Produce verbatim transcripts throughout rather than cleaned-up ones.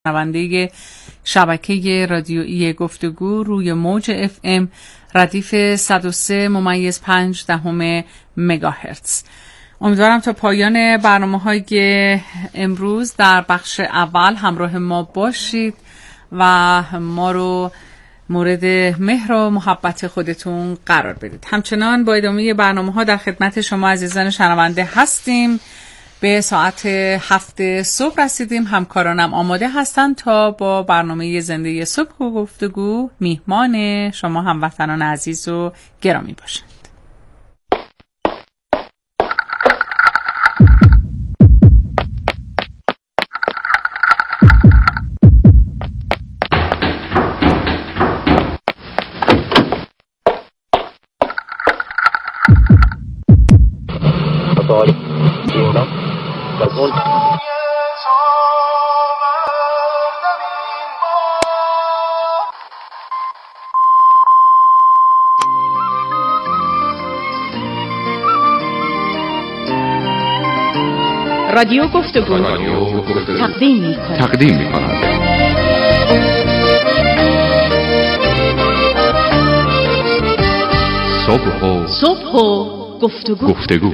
شنونده شبکه رادیویی گفتگو روی موج اف ام ردیف صد و سه ممیز پنج دهم مگاهرتز. امیدوارم تا پایان برنامه‌های امروز در بخش اول همراه ما باشید و ما رو مورد مهر و محبت خودتون قرار بدید. همچنان با ادامه برنامه‌ها در خدمت شما عزیزان شنونده هستیم. به ساعت هفت صبح رسیدیم. همکارانم آماده هستند تا با برنامه زنده صبح و گفتگو میهمان شما هموطنان عزیز و گرامی باشند. رادیو گفتگو تقدیم می‌کند. تقدیم می‌کند. صبح و صبح و گفتگو. گفتگو.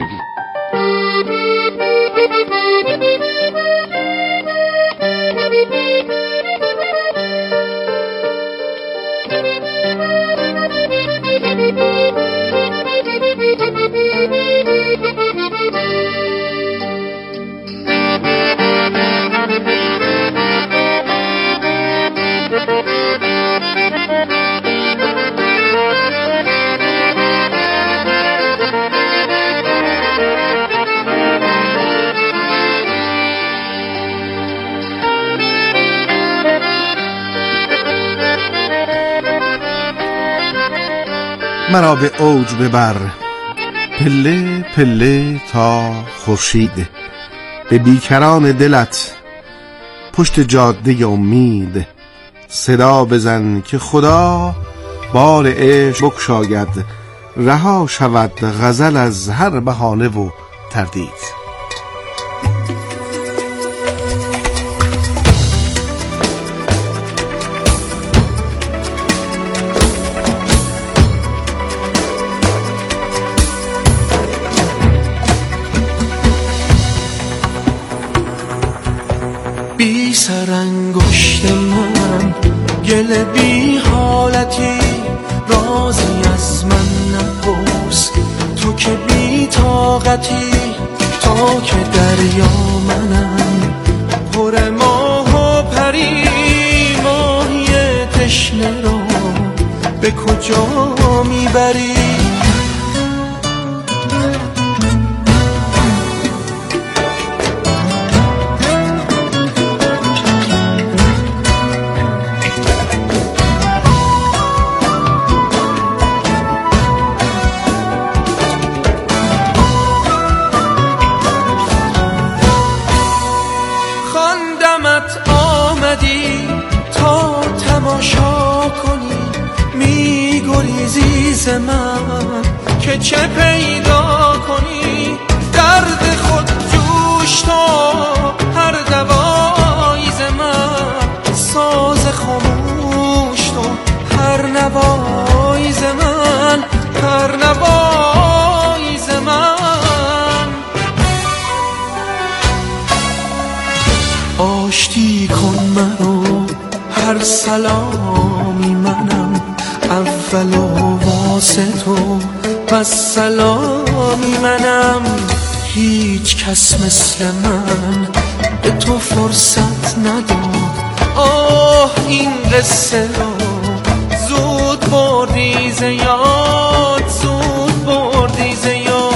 مرا به اوج ببر، پله پله تا خورشید، به بیکران دلت پشت جاده امید صدا بزن که خدا بار عشق بگشاید، رها شود غزل از هر بهانه و تردید. بی سرانگشت من گل بی حالتی، رازی از من نپرس تو که بی طاقتی، تا که دریا منم پر ماه و پری، ماهی تشنه را به کجا میبری؟ من که چه پیدا کنی، درد خود جوش تو هر دوایی ز من، ساز خاموش تو هر نوایی ز من، هر نوایی ز من. آشتی کن منو هر سلامی منم، اول و واسه تو و سلامی منم. هیچ کس مثل من به تو فرصت نداد، آه این قصه رو زود بردی ز یاد، زود بردی ز یاد.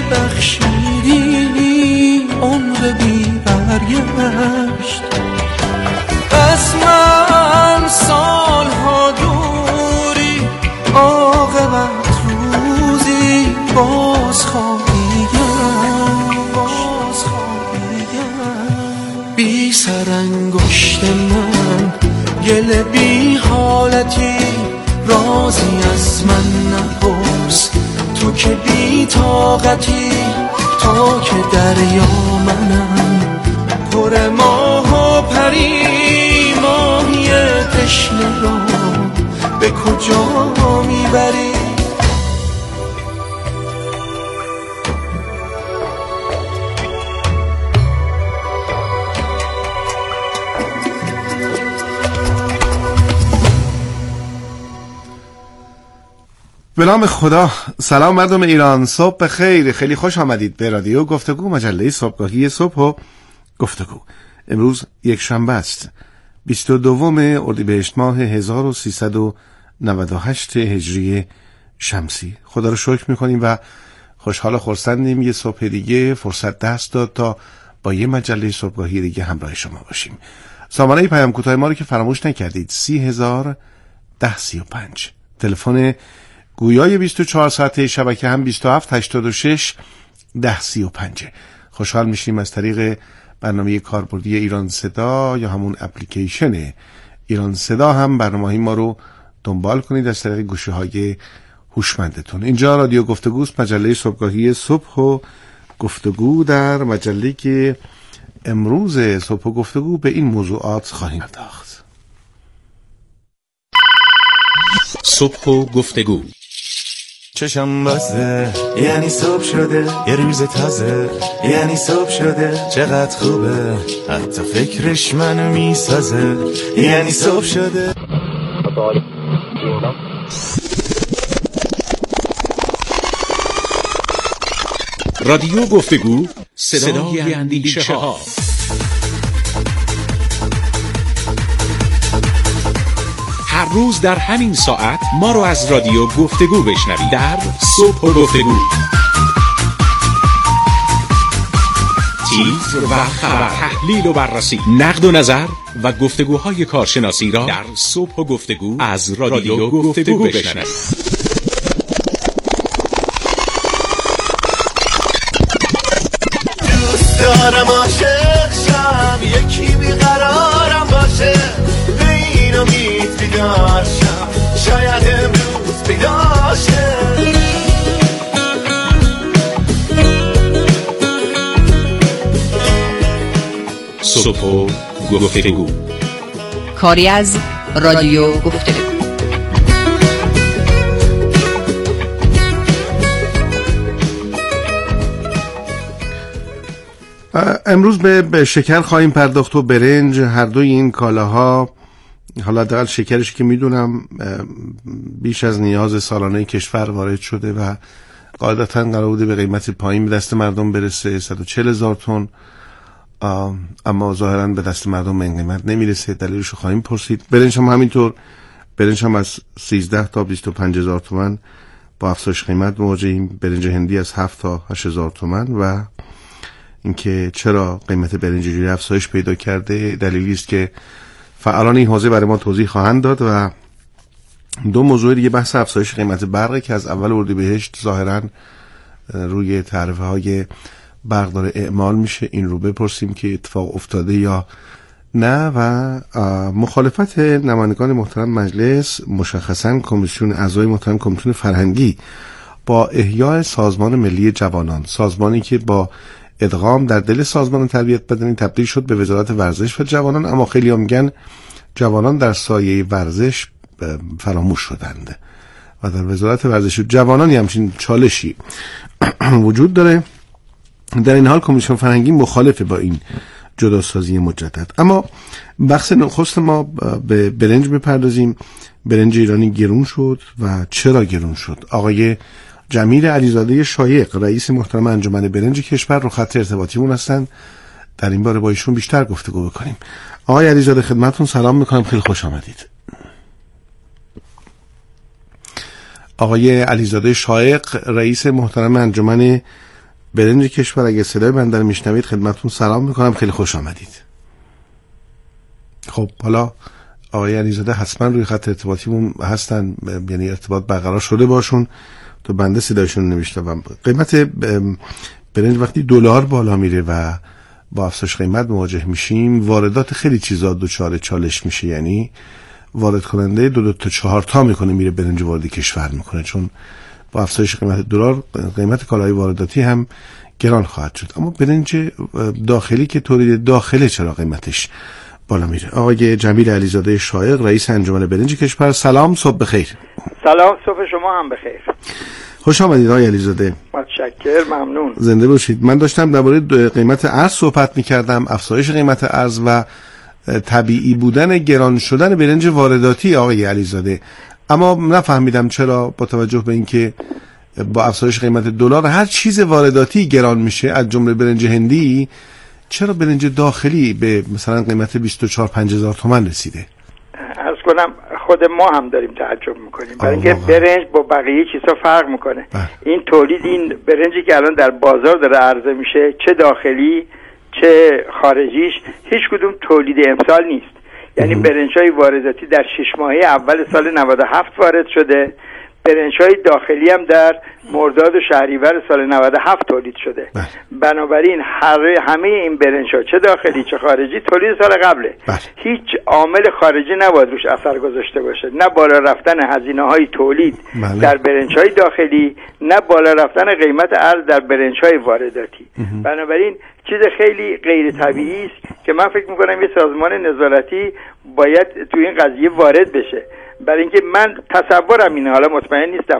بخشیدی عمر بی برگشت. از من سالها دوری عاقبت روزی باز خواهی گشت، باز خواهی گشت. بی سرانگشت من گل بی حالتی رازی از من نپرس، تو که بی طاقتی تا که دریا منم پر ماه و پری، ماهی تشنه را به کجا میبری؟ به نام خدا. سلام مردم ایران، صبح بخیر، خیلی خوش آمدید به رادیو گفتگو، مجله صبحگاهی صبح و گفتگو. امروز یک شنبه است، بیست و دوم اردیبهشت ماه هزار و سیصد و نود و هشت هجری شمسی. خدا رو شکر میکنیم و خوشحال و خرسندیم یه صبح دیگه فرصت دست داد تا با یه مجله صبحگاهی دیگه همراه شما باشیم. سامانه پیام کوتاه ما رو که فراموش نکردید، سی هزار ده سی و پنج. تلفن گویای بیست و چهار ساعته شبکه هم بیست و هفت هشتاد و شش ده سی و پنج. خوشحال میشیم از طریق برنامه کاربردی ایران صدا یا همون اپلیکیشن ایران صدا هم برنامه ما رو دنبال کنید از طریق گوشه های هوشمندتون. اینجا رادیو گفتگوست، مجله صبحگاهی صبح و گفتگو. در مجله که امروز صبح و گفتگو به این موضوعات خواهیم پرداخت. صبح و گفتگو. چشم بازه یعنی صبح شده، یه روز تازه یعنی صبح شده، چقدر خوبه حتی فکرش منو میسازه، یعنی صبح شده. رادیو گفتگو، صدای اندیشه ها. هر روز در همین ساعت ما رو از رادیو گفتگو بشنوید در صبح و گفتگو. تیتر و خبر، تحلیل و بررسی، نقد و نظر و گفتگوهای کارشناسی را در صبح و گفتگو از رادیو گفتگو بشنوید. دوست دارم عاشق شم، یکی بیقرارم باشه، به این امید بیدار شم، شاید امروز بیدار شم. صبح و گفتگو، کاری از رادیو گفتگو. امروز به شکر خواهیم پرداخت و برنج. هر دوی این کالاها، حالا حداقل شکرش که میدونم بیش از نیاز سالانه کشور وارد شده و قاعدتا قرار بوده به قیمت پایین به دست مردم برسه، صد و چهل هزار تن، اما ظاهرا به دست مردم این قیمت نمیرسه. دلیلش رو خواهیم پرسید. برنج هم همینطور، برنج هم از سیزده تا بیست و پنج هزار تومان با افزایش قیمت مواجهیم. برنج هندی از هفت تا هشت هزار تومان. و اینکه چرا قیمت برنج جوری افزایش پیدا کرده دلیلی است که فعالان این حوزه برای ما توضیح خواهند داد. و دو موضوع دیگه، بحث افزایش قیمت برق که از اول اردیبهشت ظاهرا روی تعرفه های برق داره اعمال میشه، این رو بپرسیم که اتفاق افتاده یا نه. و مخالفت نمایندگان محترم مجلس، مشخصا کمیسیون اعضای محترم کمیسیون فرهنگی، با احیای سازمان ملی جوانان، سازمانی که با ادغام در دل سازمان تربیت بدنی تبدیل شد به وزارت ورزش و جوانان، اما خیلی هم میگن جوانان در سایه ورزش فراموش شدند و در وزارت ورزش و جوانان همچین چالشی وجود داره. در این حال کمیسیون فرهنگی مخالفه با این جداسازی مجدد. اما بحث نخست ما به برنج میپردازیم. برنج ایرانی گرون شد و چرا گرون شد؟ آقای جمیل علیزاده شایق، رئیس محترم انجمن برنج کشور، رو خط ارتباطیمون هستن. در این باره با ایشون بیشتر گفتگو بکنیم. آقای علیزاده خدمتتون سلام میکنم، خیلی خوش آمدید. آقای علیزاده شایق، رئیس محترم انجمن برنج کشور. اگه صدای من در میشنوید خدمتتون سلام میکنم، خیلی خوش آمدید. خب حالا آقای علیزاده حتما روی خط ارتباطیمون هستن، یعنی ارتباط برقرار شده باشون تو بنده صدایشون نمیشنوم. قیمت برنج وقتی دلار بالا میره و با افزایش قیمت مواجه میشیم، واردات خیلی چیزا دچار چالش میشه. یعنی وارد کننده دو دو تا چهار تا میکنه میره برنج وارد کشور میکنه، چون با افزایش قیمت دلار قیمت کالاهای وارداتی هم گران خواهد شد. اما برنج داخلی که تولید داخله چرا قیمتش بالا میره؟ آقای جمیل علیزاده شایق، رئیس انجمن برنج کشور، سلام، صبح بخیر. سلام، صبح شما هم بخیر. خوش آمدید آقای علیزاده. متشکرم، ممنون. زنده باشید. من داشتم درباره قیمت ارز صحبت میکردم، افزایش قیمت ارز و طبیعی بودن گران شدن برنج وارداتی آقای علیزاده، اما نفهمیدم چرا با توجه به اینکه با افزایش قیمت دلار هر چیز وارداتی گران میشه از جمله برنج هندی، چرا برنج داخلی به مثلا قیمت بیست و چهار پنج هزار تومان رسیده؟ عرض کنم خود ما هم داریم تعجب میکنیم، برای اینکه برنج با بقیه چیزا فرق میکنه. بله. این تولید این برنجی که الان در بازار داره عرضه میشه، چه داخلی چه خارجیش، هیچ کدوم تولید امسال نیست. یعنی برنج‌های وارداتی در شش ماهه اول سال نود و هفت وارد شده، برنج‌های داخلی هم در مرداد و شهریور سال نود و هفت تولید شده. بله. بنابراین هر همه این برنج‌ها چه داخلی چه خارجی تولید سال قبله. بله. هیچ عامل خارجی نباید روش اثر گذاشته باشه، نه بالا رفتن هزینه‌های تولید بله. در برنج‌های داخلی، نه بالا رفتن قیمت ارز در برنج‌های وارداتی. امه. بنابراین چیز خیلی غیر طبیعی است که من فکر می‌کنم یه سازمان نظارتی باید تو این قضیه وارد بشه. برای اینکه من تصورم اینه، حالا مطمئن نیستم،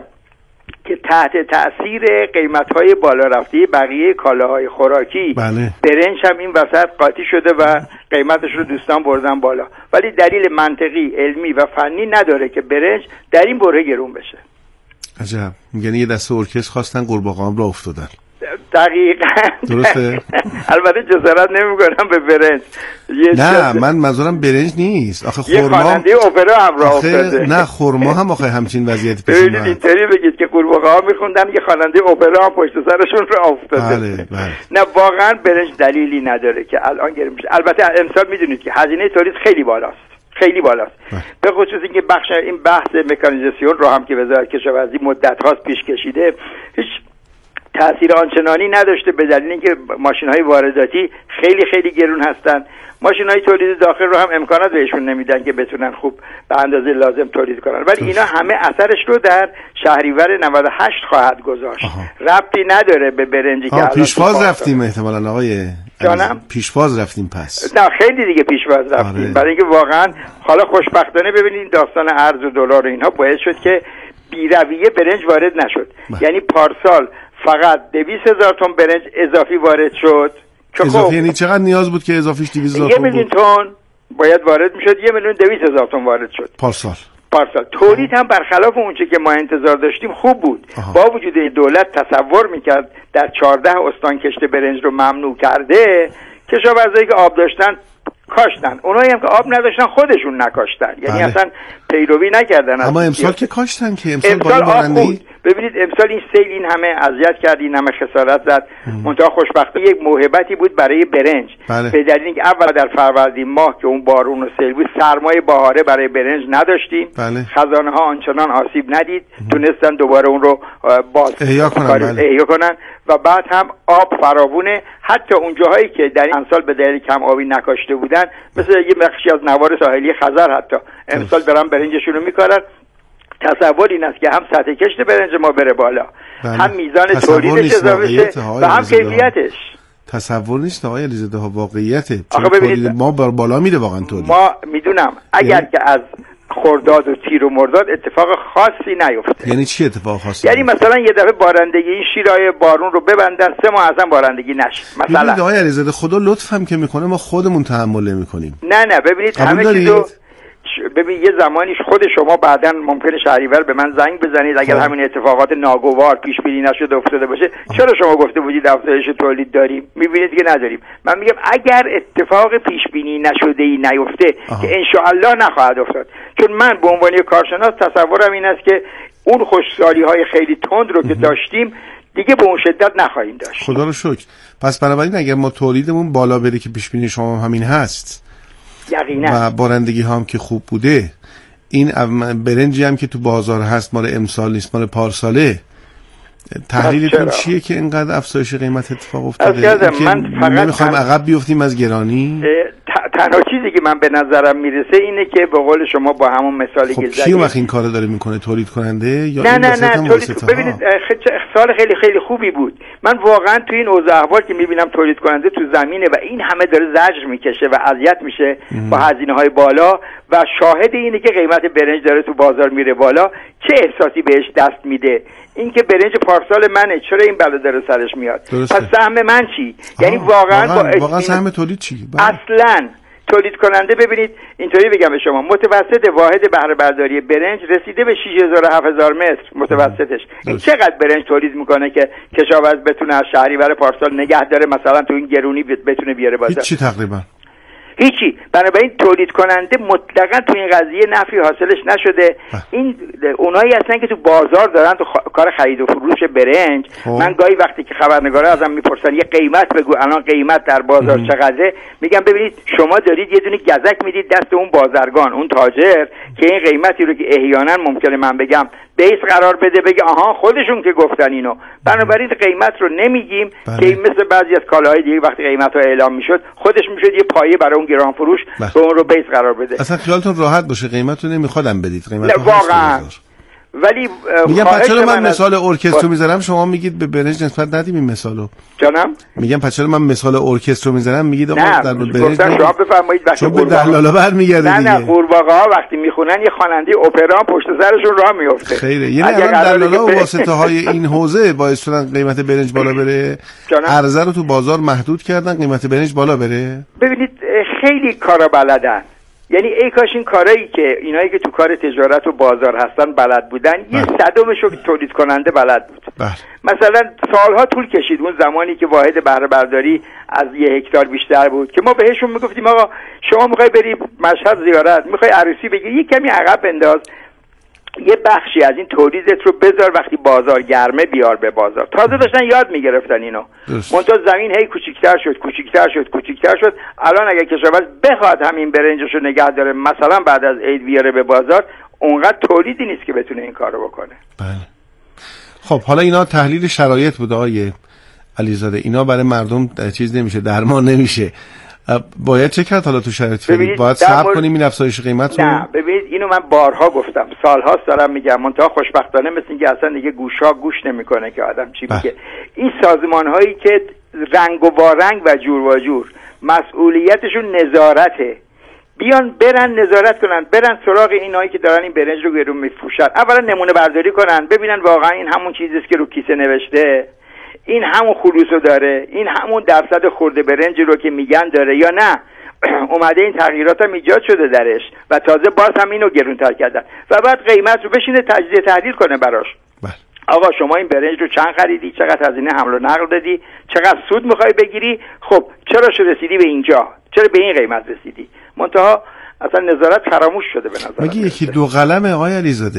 که تحت تأثیر قیمت‌های بالا رفته بقیه کالاهای خوراکی بله. برنج هم این وسط قاطی شده و قیمتش رو دوستان بردن بالا، ولی دلیل منطقی، علمی و فنی نداره که برنج در این بره گرون بشه. عجب، یعنی یه دسته ارکستر خواستن قورباغه‌ام را افتادن. دقیقاً درسته. البته جسارت نمی‌کنم به برنج. نه من منظورم برنج نیست، آخه خرما. یه خواننده اپرا هم راه افتاده. نه خرما هم آخه همچین وضعیتی پیش اومد. ببینید اینطوری بگید که قورباغه‌ها می‌خوندن، یه خواننده اپرا هم پشت سرشون راه افتاده. بله بله. نه واقعاً برنج دلیلی نداره که الان گرم بشه. البته امسال می‌دونید که هزینه تولید خیلی بالاست. خیلی بالاست. به خصوص اینکه بخش این بحث مکانیزاسیون رو هم که وزارت کشاورزی مدت‌هاست پیش کشیده، هیچ تأثیر آنچنانی نداشته، به دلیل اینکه ماشین‌های وارداتی خیلی خیلی گرون هستن. ماشین‌های تولید داخل رو هم امکانات بهشون نمیدن که بتونن خوب به اندازه لازم تولید کنن، ولی اینا همه اثرش رو در شهریور نود و هشت خواهد گذاشت. ربطی نداره به برنجی که پیشواز رفتیم احتمالاً آقای جانم، پیشواز رفتیم پس. نه خیلی دیگه پیشواز رفتیم. آره. برای اینکه واقعا حالا خوشبختانه ببینید داستان ارز و دلار و اینها باعث شد که بی‌رویه برنج وارد نشد. بله. یعنی پارسال فقط دویست هزار تن برنج اضافی وارد شد. اضافی یعنی چقدر نیاز بود که اضافیش دویست هزار تن بود؟ یه میلیون تن باید وارد میشد، یه میلیون دویست هزار تن وارد شد پارسال. پارسال تولید هم برخلاف اونچه که ما انتظار داشتیم خوب بود. آها. با وجود دولت تصور میکرد در چهارده استان کشت برنج رو ممنوع کرده، کشاورزایی که آب داشتن کاشتن، اونایی هم که آب نداشتن خودشون نکاشتن. یعنی بله. اصلا پیروی نکردن. اما امسال که کاشتن که امسال, امسال آب بود. ببینید امسال این سیل این همه اذیت کرد، این همه خسارت زد، منتها خوشبختانه یک موهبتی بود برای برنج. بله. به دلیل اینکه اول در فروردین ماه که اون بارون و سیل بود، سرمای بهاره برای برنج نداشتیم. بله. خزانه ها آنچنان آسیب ندید، تونستن دوباره اون رو باز احیا کنن. بله. احیا کنن و بعد هم آب فراوونه. حتی اون جاهایی که در این سال به دلیل کم آبی نکاشته بودن، مثل یه بخشی از نوار ساحلی خزر، حتی امسال دارن برنجشون رو میکارن. تصور این است که هم سطح کشت برنج ما بره بالا، بله. هم میزان تولیدش اضافه شه و هم کیفیتش. تصور نیست آقای علیزاده ها، واقعیته. تولید ما بر بالا میره واقعا تولید. ما میدونم اگر یعنی... که از خرداد و تیر و مرداد اتفاق خاصی نیفته. یعنی چی اتفاق خاصی؟ یعنی مثلا یه دفعه بارندگی این شیرای بارون رو ببندن، سه ماه اصلا بارندگی نشه مثلا. آقای علیزاده خدا لطف هم که میکنه ما خودمون تحمل نمیکنیم. نه نه ببینید همه چیزو ببین یه زمانیش خود شما بعداً ممکنه شهریور به من زنگ بزنید اگر همین اتفاقات ناگوار پیش بینی نشده افتاده باشه. چرا شما گفته بودید افزایش تولید داریم؟ میبینید که نداریم. من میگم اگر اتفاق پیش بینی نشده ای نیفته آها. که انشاءالله نخواهد افتاد، چون من به عنوان کارشناس تصورم این است که اون خوشحالی های خیلی تند رو که داشتیم دیگه به اون شدت نخواهیم داشت. خدا رو شکر. پس بنابراین اگر ما تولیدمون بالا بره که پیش بینی شما همین هست یقینا و بارندگی ها هم که خوب بوده، این برنجی هم که تو بازار هست مال امسال نیست مال پارساله، تحلیلتون چیه که اینقدر افزایش قیمت اتفاق افتاده؟ من فقط نمیخوایم عقب بیفتیم از گرانی. تنها چیزی که من به نظرم میرسه اینه که به قول شما با همون مثالی خب که زدید، کی وقت این کارو داره میکنه؟ تولید کننده یا نه این نه نه تولید؟ ببینید سال خیلی خیلی خوبی بود. من واقعا تو این اوضاع احوال که میبینم تولید کننده تو زمینه و این همه داره زجر میکشه و اذیت میشه با هزینه‌های بالا و شاهد اینه که قیمت برنج داره تو بازار میره بالا، چه احساسی بهش دست میده؟ این که برنج پارسال منه، چرا این بلا داره سرش میاد؟ درسته. پس سهم من چی؟ یعنی واقعا واقعا, با واقعا سهم تولید چی؟ اصلاً تولید کننده ببینید اینطوری بگم به شما، متوسط واحد بهره برداری برنج رسیده به شش هزار هفت هزار متر متوسطش. این چقدر برنج تولید میکنه که کشاورز بتونه از شهریور پارسال نگه داره مثلا تو این گرونی بتونه بیاره بازار؟ هیچی تقریبا هیچی. بنابراین تولید کننده مطلقا تو این قضیه نفعی حاصلش نشده. این اونایی هستن که تو بازار دارن تو خ... کار خرید و فروش برنج. خواه. من گاهی وقتی که خبرنگارا ازم میپرسن یه قیمت بگو الان قیمت در بازار ام. چقدره، میگم ببینید شما دارید یه دونه گزک میدید دست اون بازرگان، اون تاجر که این قیمتی رو که احیانا ممکنه من بگم بیس قرار بده بگه آها خودشون که گفتن اینو، بنابراین قیمت رو نمیگیم بله. که مثل بعضی از کالاهای دیگه وقتی قیمت‌ها اعلام میشد خودش میشد یه پایه برای اون گران فروش بله. به اون رو بیس قرار بده. اصلا خیالتون راحت باشه قیمت رو نمیخوادم بدید، قیمت واقعا. ولی میگم پس چرا من مثال ارکستر میذارم شما میگید به برنج نسبت ندیم این مثالو؟ جانم میگم پس چرا من مثال ارکستر میذارم میگید آقا در برنج شما بفرمایید وقتی چون به دلالا برمیگرده دیگه. نه نه قورباغه ها وقتی میخونن یه خواننده اپرا پشت سرشون راه میفته. خیره. یعنی الان دلالا و واسطه های این حوزه باعث شدن قیمت برنج بالا بره، عرضه رو تو بازار محدود کردن قیمت برنج بالا بره. ببینید خیلی کارا بلدن، یعنی ای کاش این کارایی که اینایی که تو کار تجارت و بازار هستن بلد بودن بله. یه صدمشو که تولید کننده بلد بود بله. مثلا سالها طول کشید اون زمانی که واحد بهره برداری از یه هکتار بیشتر بود که ما بهشون میگفتیم آقا شما میخوای بری مشهد زیارت، میخوای عروسی بگیری، یه کمی عقب بنداز، یه بخشی از این تولیدت رو بذار وقتی بازار گرمه بیار به بازار. تازه داشتن یاد میگرفتن اینو. منتها زمین هی کوچیک‌تر شد کوچیک‌تر شد کوچیک‌تر شد. الان اگه کشاورز بخواد همین برنجشو نگه داره مثلا بعد از عید بیاره به بازار، اونقدر تولیدی نیست که بتونه این کارو بکنه. بله. خب حالا اینا تحلیل شرایط بود آقای علیزاده، اینا برای مردم چیز نمیشه، درمان نمیشه. باید چه کرد حالا تو شرایط فعلی؟ باید صبر کنیم این افزایش قیمت رو؟ نه ببینید اینو من بارها گفتم، سالهاست دارم میگم، منتها خوشبختانه مثل اینکه اصلا دیگه گوشا گوش نمیکنه که آدم چی میگه. این سازمان هایی که رنگ و وارنگ و جور و جور مسئولیتشون نظارته، بیان برن نظارت کنن، برن سراغ اینایی که دارن این برنج رو گرون میفروشن، اولا نمونه برداری کنن ببینن واقعا این همون چیزیست که رو کیسه نوشته، این همون خلوصو داره، این همون درصد خورده برنج رو که میگن داره یا نه اومده این تغییرات هم ایجاد شده درش و تازه باز هم اینو گرونتر کردن و بعد قیمت رو بشینه تجزیه تحلیل کنه براش. بله. آقا شما این برنج رو چند خریدی، چقدر هزینه حمل و نقل دادی، چقدر سود میخوای بگیری، خب چرا شو رسیدی به اینجا، چرا به این قیمت رسیدی؟ منتها اصلا نظارت فراموش شده به نظر مگه یکی دو قلمه آقای علیزاده؟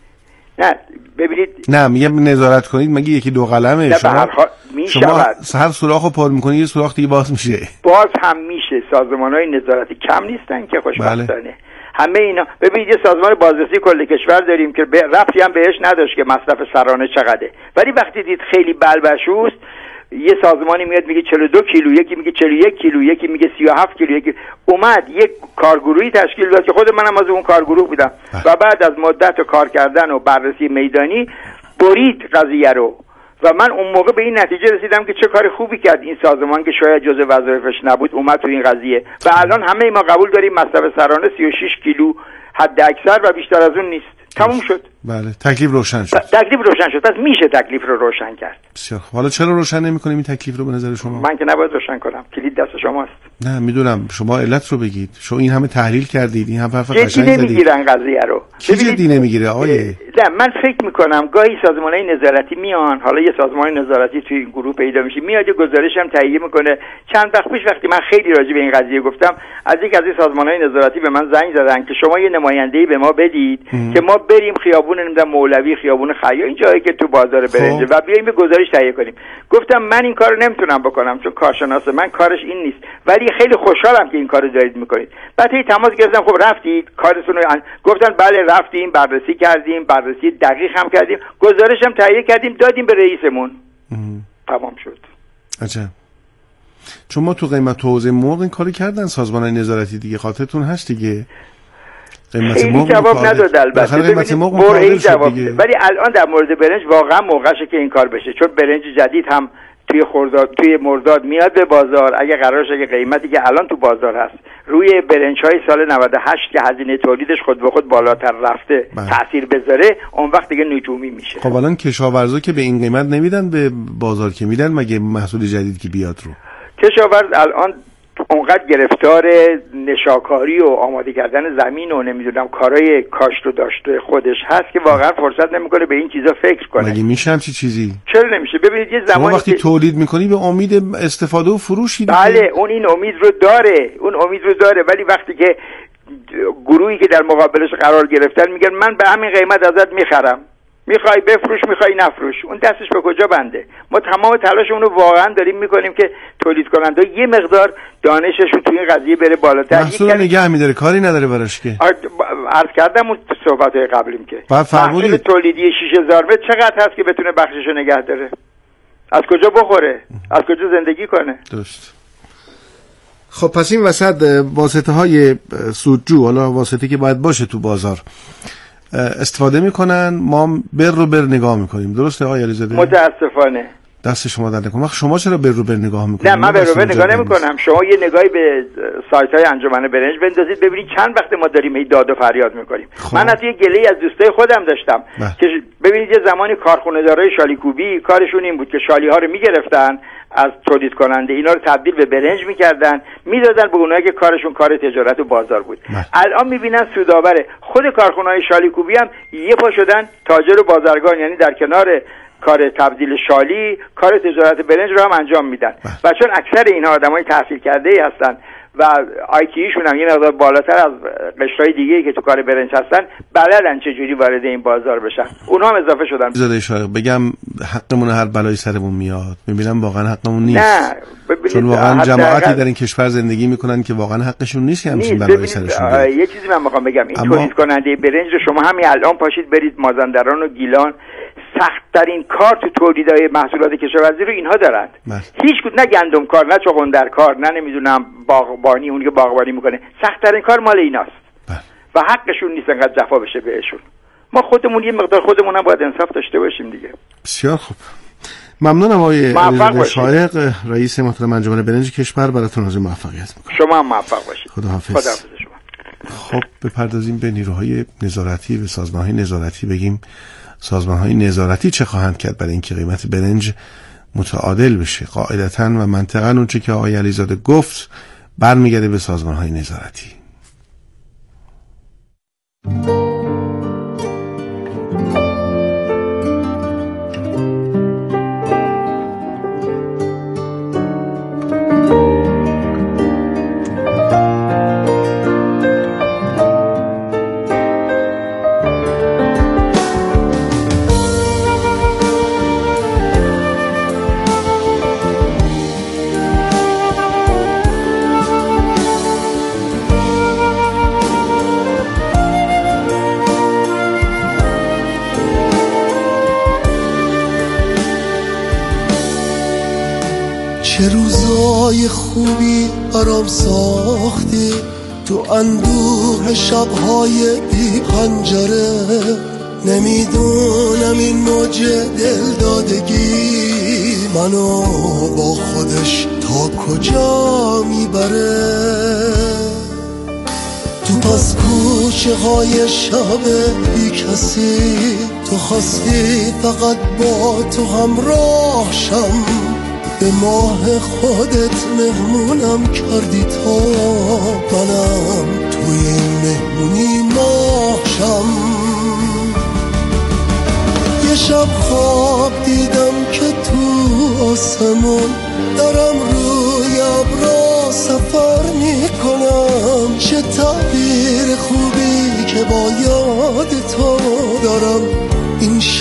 نه ببینید، نه میگم نظارت کنید، مگه یکی دو قلمه؟ شما شما هر سوراخو پر میکنید یه سوراخ دیگه باز میشه. باز هم میشه. سازمان‌های نظارتی کم نیستن که خوشبختانه. بله. همه اینا ببینید یه سازمان بازرسی کل کشور داریم که ربطی هم بهش نداشت که مصرف سرانه چقدره، ولی وقتی دید خیلی بلبشوست یه سازمانی میاد میگه چهل و دو کیلو، یکی میگه چهل و یک کیلو، یکی میگه سی و هفت کیلو، یکی اومد یک کارگروهی تشکیل داد که خود منم از اون کارگروه بودم و بعد از مدت کار کردن و بررسی میدانی برید قضیه رو و من اون موقع به این نتیجه رسیدم که چه کار خوبی کرد این سازمان که شاید جزء وظایفش نبود اومد تو این قضیه و الان همه ما قبول داریم مصرف سرانه سی و شش کیلو حد اکثر و بیشتر از اون نیست. تموم شد. بله تکلیف روشن شد. تکلیف روشن شد. پس میشه تکلیف رو روشن کرد. بسیار خوب. حالا چرا روشن نمی‌کنیم این تکلیف رو به نظر شما؟ من که نباید روشن کنم. کلید دست شماست. نه میدونم، شما علت رو بگید. شما این همه تحلیل کردید، این هم حرف قشنگ زدید. جدی نمیگیرن قضیه رو. کی جدی نمیگیره آقای؟ نه من فکر میکنم گاهی سازمان‌های نظارتی میان، حالا یه سازمان نظارتی توی این گروه پیدا میشه، میاد یه گزارش هم تهیه میکنه. چند وقت پیش وقتی من خیلی راجع به این قضیه گفتم، از یک از این سازمان‌های نظارتی به من زنگ زدن که شما یه نماینده‌ای به ما بدید ام. که ما بریم خیابون خیابون نمیدونم مولوی، خیابون خیا، این جایی که تو بازار برنج و بیایم به گزارش تهیه کنیم. گفتم من این کارو نمیتونم بکنم چون کارشناس من کارش این نیست، ولی خیلی خوشحالم که این کارو دارید میکنید. بعد هی تماس گرفتم خب رفتید کارتون رو؟ گفتن بله رفتیم، بررسی کردیم، بررسی دقیق هم کردیم، گزارش هم تهیه کردیم، دادیم به رئیسمون. تمام شد. عجب. چون ما تو قیمت حوزه مرغ این کاری کردن سازمان‌های نظارتی دیگه، خاطرتون هست دیگه. قیمت مرغ جواب نداد البته، قیمت مرغ متعادل شد دیگه. ولی الان در مورد برنج واقعا موقعشه که این کار بشه، چون برنج جدید هم توی خرداد توی مرداد میاد به بازار. اگه قرارش اگه قیمتی که الان تو بازار هست روی برنج‌های سال نود و هشت که هزینه تولیدش خود به خود بالاتر رفته بله. تأثیر بذاره، اون وقت دیگه نجومی میشه. خب الان کشاورزا که به این قیمت نمیدن به بازار که میدن مگه محصول جدید که بیاد رو؟ کشاورز الان اونقدر گرفتار نشاکاری و آماده کردن زمین و نمیدونم کارهای کاشت و داشته خودش هست که واقعا فرصت نمیکنه به این چیزا فکر کنه. مگه میشه همچی چیزی؟ چرا نمیشه؟ ببینید یه زمانی وقتی که... تولید میکنی به امید استفاده و فروشی دیگه. بله اون این امید رو داره، اون امید رو داره، ولی وقتی که گروهی که در مقابلش قرار گرفتن میگن من به همین قیمت ازت میخرم، میخوای بفروش میخوای نفروش، اون دستش به کجا بنده؟ ما تمام تلاشمون رو واقعا داریم میکنیم که تولید کننده یه مقدار دانششون تو این قضیه بره بالاتر. محصول نگه میداره، کاری نداره براش که. عرض کردم اون صحبت‌های قبلیم که محصول تولیدی شش هزار متر چقدر هست که بتونه بخششو نگه داره؟ از کجا بخوره؟ از کجا زندگی کنه؟ درست. خب پس این وسط واسطه های سودجو، حالا واسطه که باید باشه تو بازار، استفاده میکنن، ما بر رو بر نگاه میکنیم. درسته آقای علیزاده؟ متاسفانه. دست شما در نکنم. شما چرا بر رو بر نگاه میکنید؟ نه من بر رو بر نگاه نمیکنم. شما یه نگاهی به سایت های انجمن برنج بندازید ببینید چند وقت ما داریم این داد و فریاد میکنیم. خب. من از یه گله‌ای از دوستای خودم داشتم بله. که ببینید یه زمانی کارخونه‌دارای شالیکوبی کارشون این بود که شالی ها رو میگرفتن از تولید کننده، اینا رو تبدیل به برنج میکردن میدادن به اونایی که کارشون کار تجارت و بازار بود. بله. الان میبینن سودآوره. خود کارخونه‌های شالیکوبی هم یه پا شدن تاجر و بازرگان، یعنی در کنار کار تبدیل شالی کار تجارت برنج رو هم انجام میدن. بله. و چون اکثر اینها آدمای تحصیل کرده ای هستن و آی تی ایشون هم یه مقدار بالاتر از قشرهای دیگه‌ای که تو کار برنج هستن، بلدن چه جوری وارد این بازار بشن، اونها هم اضافه شدن. زاده شایق بگم حقمون هر بلایی سرمون میاد، میبینم واقعا حقمون نیست. نه چون واقعا جماعتی در این کشور زندگی میکنن که واقعا حقشون نیست که همچین بلایی سرشون بیاد. یه چیزی من میخوام بگم، این اما... تولید کننده برنج رو شما همین الان پاشید برید مازندران و گیلان، سخت‌ترین کار تو تولیدهای محصولات کشاورزی رو اینها دارند. هیچ کدوم، نه گندم کار، نه چغندر کار، نه نمیدونم باغبانی، اونی که باغبانی میکنه، سخت‌ترین کار مال ایناست. بله. و حقشون نیست انقدر جفا بشه بهشون. ما خودمون یه مقدار خودمون هم باید انصاف داشته باشیم دیگه. بسیار خوب. ممنونم آقای شایق، رئیس محترم انجمن برنج کشور، براتون آرزوی موفقیت میکنم. شما هم موفق باشید. خداحافظ. خداحافظ شما. خب بپردازیم به نیروهای نظارتی، به سازمان‌های نظارتی. بگیم سازمان‌های نظارتی چه خواهند کرد برای اینکه قیمت برنج متعادل بشه. قاعدتاً و منطقاً اون چه که آقای علیزاده گفت برمیگرده به سازمان‌های نظارتی. چه روزای خوبی برام ساختی تو اندوه شبهای بی پنجره، نمیدونم این موج دلدادگی منو با خودش تا کجا میبره. تو پس کوچه های شب بی کسی تو خواستی فقط با تو همراه شم، به ماه خودت مهمونم کردی تا منم توی این مهمونی ماه شم. یه شب خواب دیدم که تو آسمون دارم روی ابرا سفر میکنم، چه تعبیر خوبی که با یاد تو دارم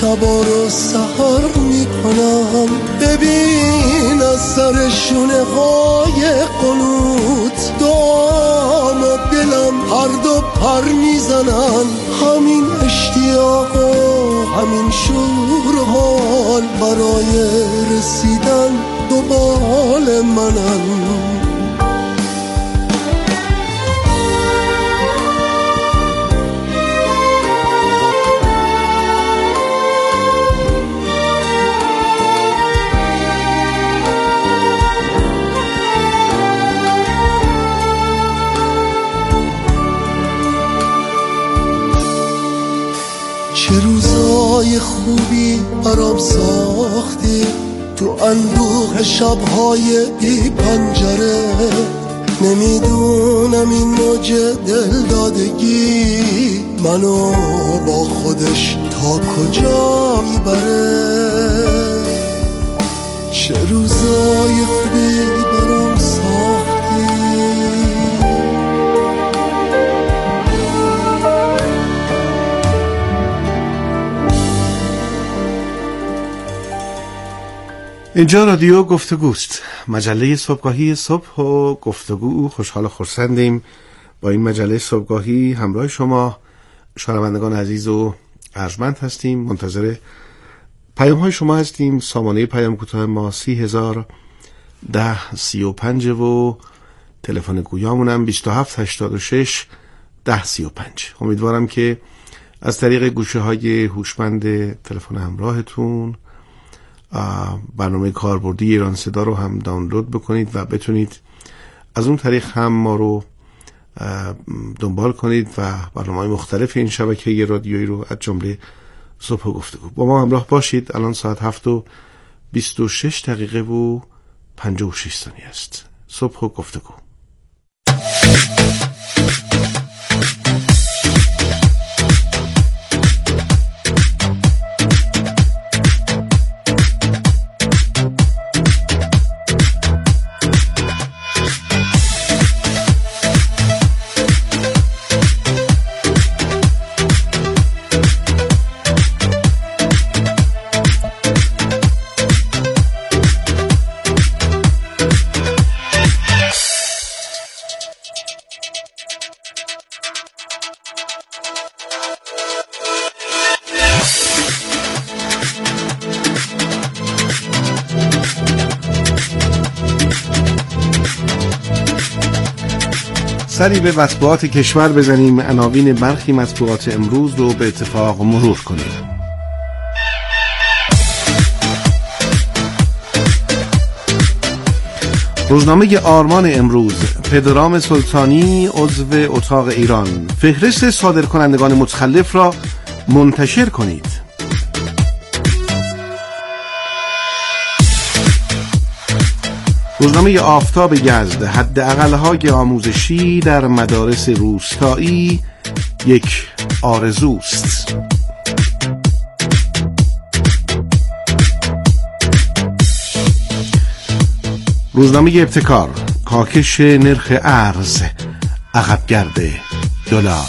سوار و سهر میکنم. ببین از سر شونه های قنوت دام و دلم هر دو پر میزنن. همین اشتیاق و همین شور حال برای رسیدن دنبال منن. چه روزای خوبی برام ساختی تو اندوه شبهای بی پنجره. نمیدونم این موج دلدادگی منو با خودش تا کجا میبره. چه روزای خوبی برام ساختی. اینجا رادیو گفتگوست، مجله صبحگاهی صبح و گفتگو. خوشحال و خرسندیم با این مجله صبحگاهی همراه شما شنوندگان عزیز و ارجمند هستیم. منتظر پیام های شما هستیم. سامانه پیام کوتاه ما سی هزار ده سی و پنج و تلفن گویامونم بیست و هفت هشتاد و شش ده سی و پنج. امیدوارم که از طریق گوشه های هوشمند تلفن همراهتون برنامه کاربردی ایران صدا رو هم دانلود بکنید و بتونید از اون طریق هم ما رو دنبال کنید و برنامه‌های مختلف این شبکه رادیویی رو از جمله صبح گفتگو با ما همراه باشید. الان ساعت هفت و بیست و شش دقیقه و پنجاه و شش ثانیه است. صبح گفتگو. سری به مطبوعات کشور بزنیم. عناوین برخی مطبوعات امروز رو به اتفاق مرور کنیم. روزنامه آرمان امروز: پدرام سلطانی عضو اتاق ایران، فهرست صادرکنندگان متخلف را منتشر کنید. روزنامه آفتاب یزد: حداقل‌های آموزشی در مدارس روستایی یک آرزوست. روزنامه ابتکار: کاهش نرخ ارز عقبگرد دلار.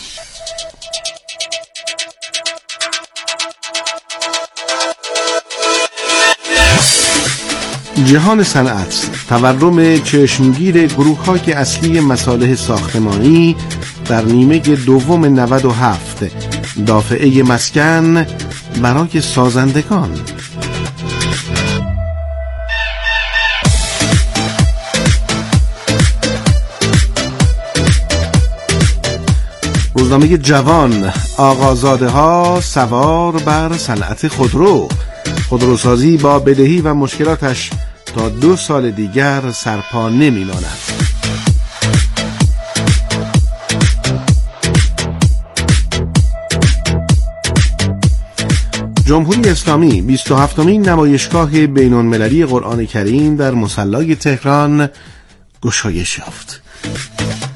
جهان صنعت: تورم چشمگیر گروه‌های اصلی مصالح ساختمانی در نیمه دوم نود و هفت، دافعه مسکن برای سازندگان. روزنامه جوان: آقازاده ها سوار بر صنعت خودرو، خودروسازی با بدهی و مشکلاتش تا دو سال دیگر سرپا نمی‌ماند. جمهوری اسلامی: بیست و هفتمین نمایشگاه بین‌المللی قرآن کریم در مصلی تهران گشایش یافت.